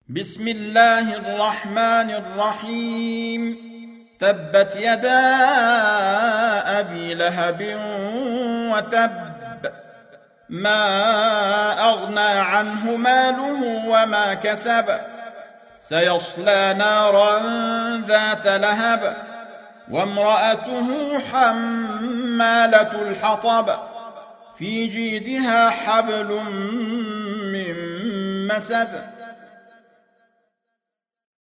بسم الله الرحمن الرحيم. تبت يدا أبي لهب وتب، ما أغنى عنه ماله وما كسب، سيصلى نارا ذات لهب، وامرأته حمالة الحطب، في جيدها حبل من مسد.